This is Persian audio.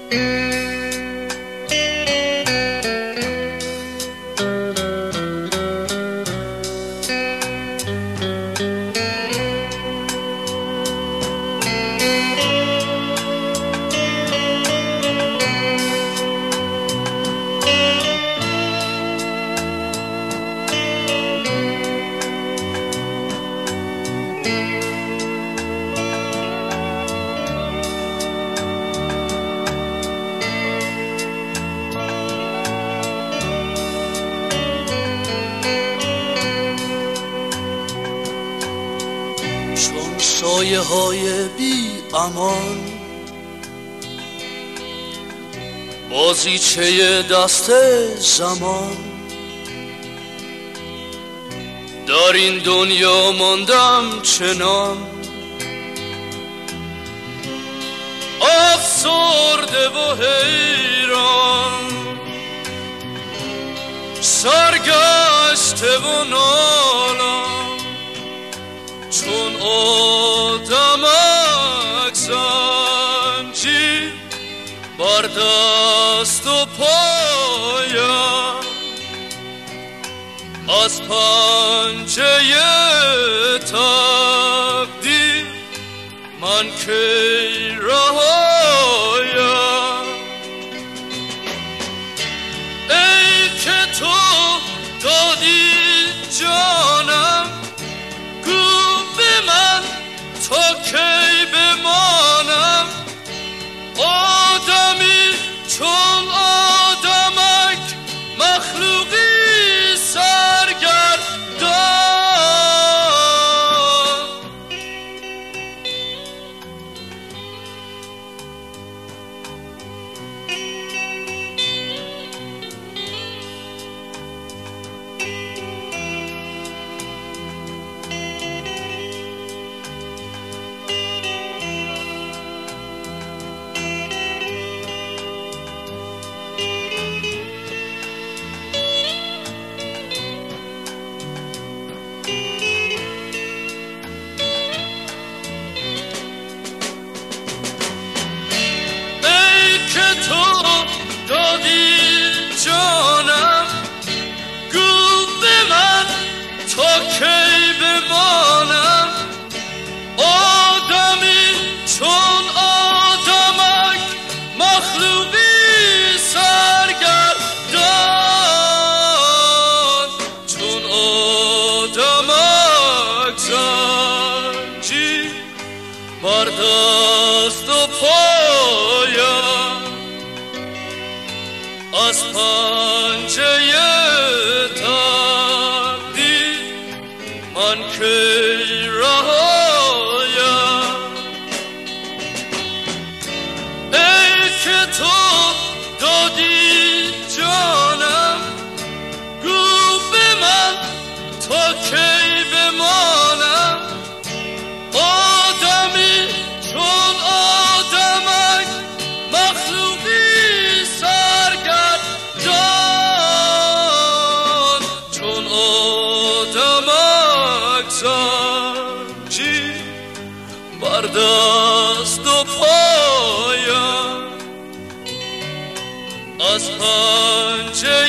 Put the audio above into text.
چون سایه های بی امان، بازیچه دست زمان، در این دنیا ماندم چنان افسرده و حیران، سرگشته و نالان، چون آدمک زنجیر بر دست و پایم، از پنجه تقدیر من کی رهایم. ای که تو دادی جانم، گو به من تا کی بمانم، آدمی چون آدمک، مخلوقی سرگردان. جانم، گو به من تا کی بمانم، آدمی چون آدمک، مخلوقی سرگردان، چون آدمک زنجیر بر دست و پایم، از پنجه تقدیر من کی رهایم. ای که تو دادی جانم، گو به من تا کی بمانم، آدمی چون آدمک، مخلوقی زنجیر بر دست و پایم، از پنجه